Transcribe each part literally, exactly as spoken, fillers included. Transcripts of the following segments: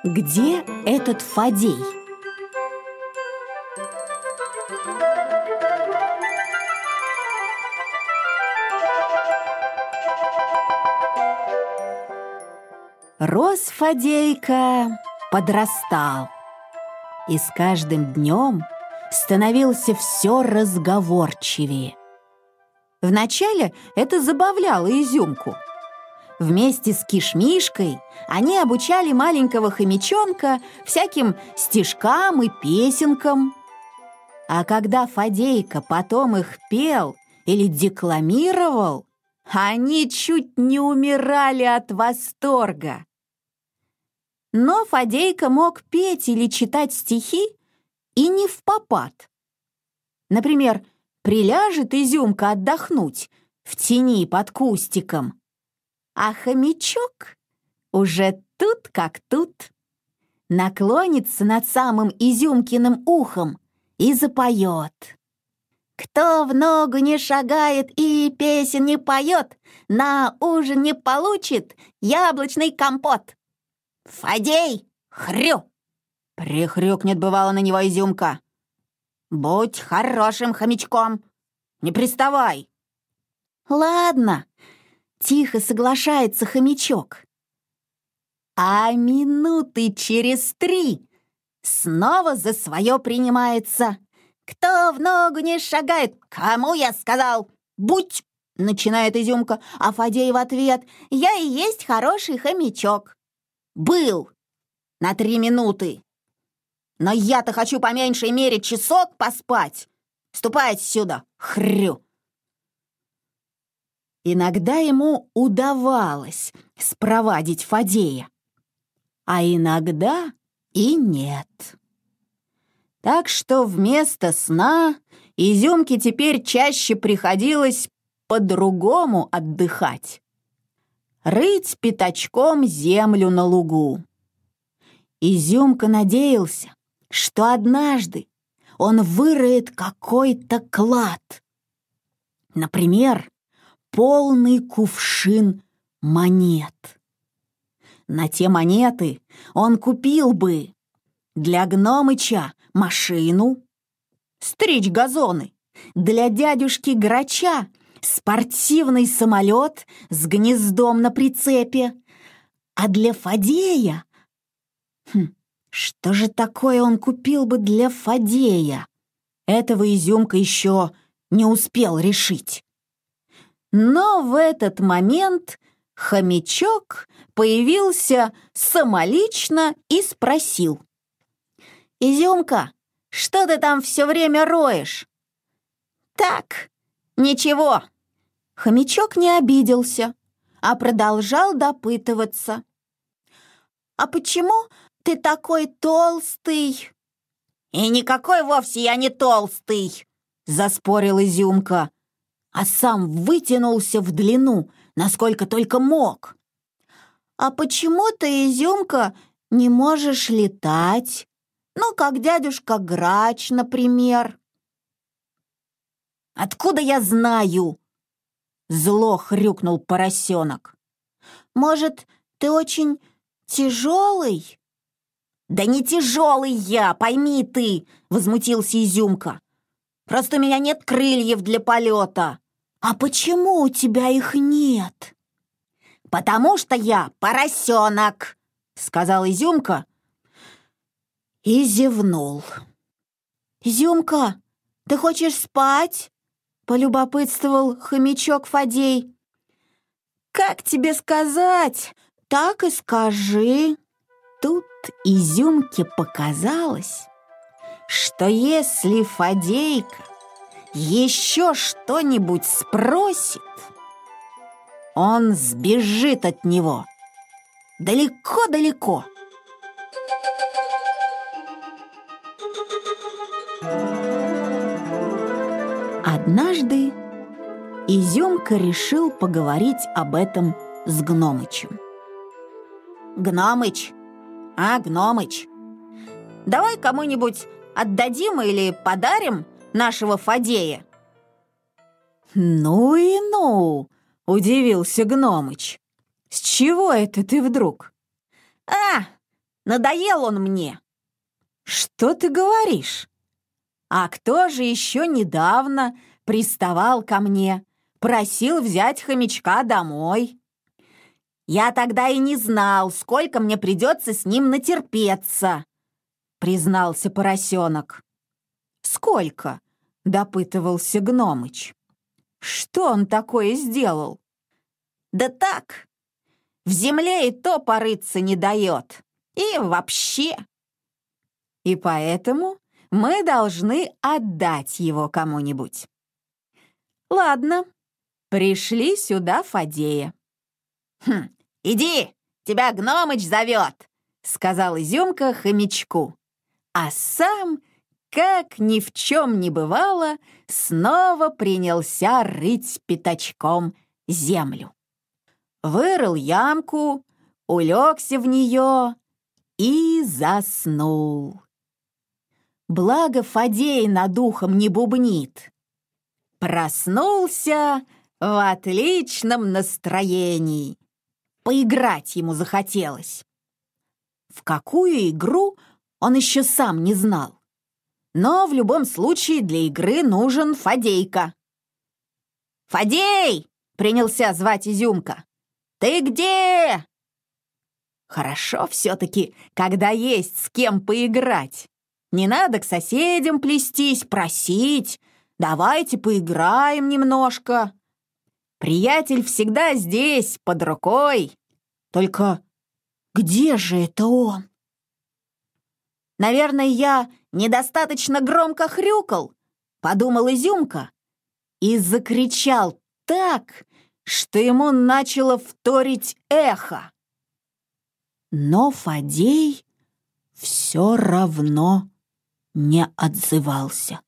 Где этот Фадей? Рос Фадейка, подрастал, и с каждым днем становился все разговорчивее. Вначале это забавляло Изюмку. Вместе с Кишмишкой они обучали маленького хомячонка всяким стишкам и песенкам. А когда Фадейка потом их пел или декламировал, они чуть не умирали от восторга. Но Фадейка мог петь или читать стихи и не впопад. Например, приляжет Изюмка отдохнуть в тени под кустиком, а хомячок уже тут как тут. Наклонится над самым Изюмкиным ухом и запоет. Кто в ногу не шагает и песен не поет, на ужин не получит яблочный компот. Фадей, хрю! Прихрюкнет бывало на него Изюмка. Будь хорошим хомячком, не приставай. Ладно, тихо соглашается хомячок. А минуты через три снова за свое принимается. Кто в ногу не шагает, кому я сказал? Будь! Начинает Изюмка, а Фадей в ответ: я и есть хороший хомячок. Был на три минуты. Но я-то хочу по меньшей мере часок поспать. Ступай отсюда, хрю. Иногда ему удавалось спровадить Фадея, а иногда и нет. Так что вместо сна Изюмке теперь чаще приходилось по-другому отдыхать. Рыть пятачком землю на лугу. Изюмка надеялся, что однажды он выроет какой-то клад. Например, полный кувшин монет. На те монеты он купил бы для Гномыча машину, стричь газоны, для дядюшки Грача спортивный самолет с гнездом на прицепе, а для Фадея... Хм, что же такое он купил бы для Фадея? Этого Изюмка еще не успел решить. Но в этот момент хомячок появился самолично и спросил: «Изюмка, что ты там все время роешь?» «Так, ничего». Хомячок не обиделся, а продолжал допытываться. «А почему ты такой толстый?» «И никакой вовсе я не толстый», — заспорил Изюмка, а сам вытянулся в длину, насколько только мог. «А почему ты, Изюмка, не можешь летать? Ну, как дядюшка Грач, например». «Откуда я знаю?» — зло хрюкнул поросенок. «Может, ты очень тяжелый?» «Да не тяжелый я, пойми ты!» — возмутился Изюмка. «Просто у меня нет крыльев для полета». «А почему у тебя их нет?» «Потому что я поросенок», — сказал Изюмка и зевнул. «Изюмка, ты хочешь спать?» — полюбопытствовал хомячок Фадей. «Как тебе сказать? Так и скажи». Тут Изюмке показалось, что если Фадейка еще что-нибудь спросит, он сбежит от него далеко-далеко. Однажды Изюмка решил поговорить об этом с Гномычем. «Гномыч, а, Гномыч, давай кому-нибудь отдадим или подарим нашего Фадея». «Ну и ну!» — удивился Гномыч. «С чего это ты вдруг?» «А, Надоел он мне». «Что ты говоришь? А кто же еще недавно приставал ко мне, просил взять хомячка домой?» «Я тогда и не знал, сколько мне придется с ним натерпеться», — признался поросенок. «Сколько?» — допытывался Гномыч. «Что он такое сделал?» «Да так, в земле и то порыться не дает. И вообще. И поэтому мы должны отдать его кому-нибудь. Ладно, пришли сюда Фадея». «Хм, иди, тебя Гномыч зовет», — сказал Изюмка хомячку. А сам, как ни в чем не бывало, снова принялся рыть пятачком землю. Вырыл ямку, улегся в нее и заснул. Благо Фадей над ухом не бубнит. Проснулся в отличном настроении. Поиграть ему захотелось. В какую игру он еще сам не знал. Но в любом случае для игры нужен Фадейка. «Фадей!» — принялся звать Изюмка. «Ты где?» Хорошо все-таки, когда есть с кем поиграть. Не надо к соседям плестись, просить. «Давайте поиграем немножко». Приятель всегда здесь, под рукой. Только где же это он? «Наверное, я недостаточно громко хрюкал», — подумал Изюмка и закричал так, что ему начало вторить эхо. Но Фадей все равно не отзывался.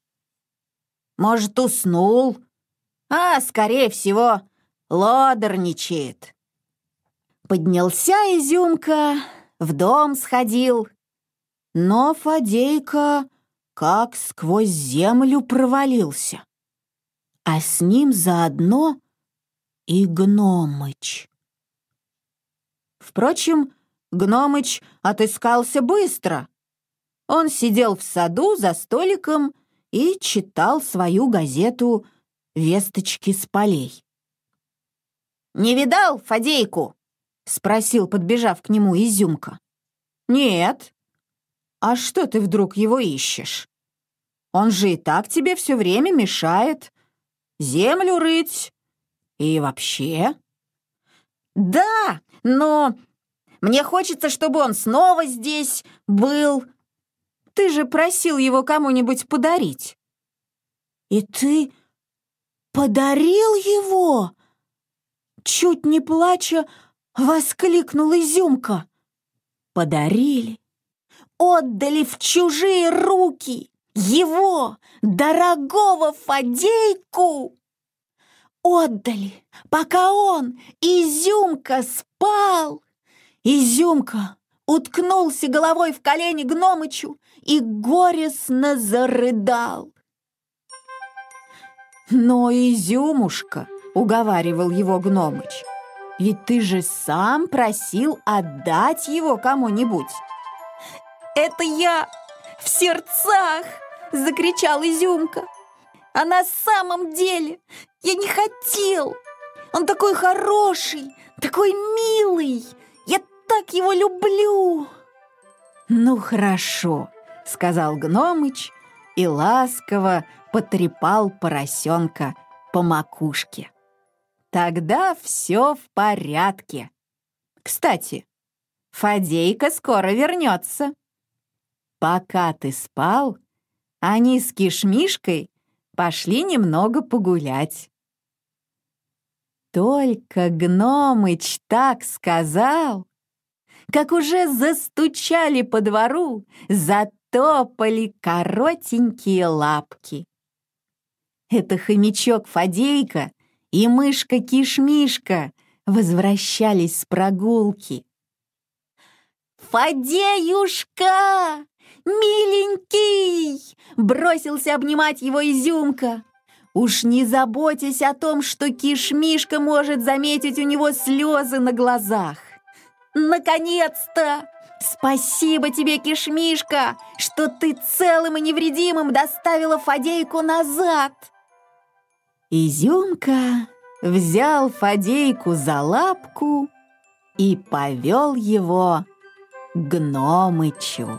Может, уснул? А, скорее всего, лодорничает. Поднялся Изюмка, в дом сходил, но Фадейка как сквозь землю провалился, а с ним заодно и Гномыч. Впрочем, Гномыч отыскался быстро. Он сидел в саду за столиком и читал свою газету «Весточки с полей». «Не видал Фадейку?» — спросил, подбежав к нему Изюмка. «Нет. А что ты вдруг его ищешь? Он же и так тебе все время мешает. Землю рыть и вообще». «Да, но мне хочется, чтобы он снова здесь был. Ты же просил его кому-нибудь подарить». «И ты подарил его?» Чуть не плача, воскликнул Изюмка. «Подарили, отдали в чужие руки его, дорогого Фадейку. Отдали, пока он, Изюмка, спал». Изюмка уткнулся головой в колени Гномычу и горестно зарыдал. «Но, Изюмушка, — уговаривал его Гномыч, — ведь ты же сам просил отдать его кому-нибудь». «Это я в сердцах!» — закричал Изюмка. «А на самом деле я не хотел. Он такой хороший, такой милый. Я так его люблю». «Ну, хорошо», — сказал Гномыч и ласково потрепал поросенка по макушке. «Тогда все в порядке. Кстати, Фадейка скоро вернется. Пока ты спал, они с Кишмишкой пошли немного погулять». Только Гномыч так сказал, как уже застучали по двору, затопали коротенькие лапки. Это хомячок Фадейка и мышка Кишмишка возвращались с прогулки. «Фадеюшка, миленький!» — бросился обнимать его Изюмка. Уж не заботясь о том, что Кишмишка может заметить у него слезы на глазах. «Наконец-то! Спасибо тебе, Кишмишка, что ты целым и невредимым доставила Фадейку назад. Изюмка взял Фадейку за лапку и повел его к Гномычу.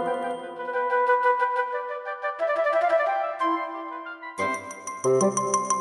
Thank you.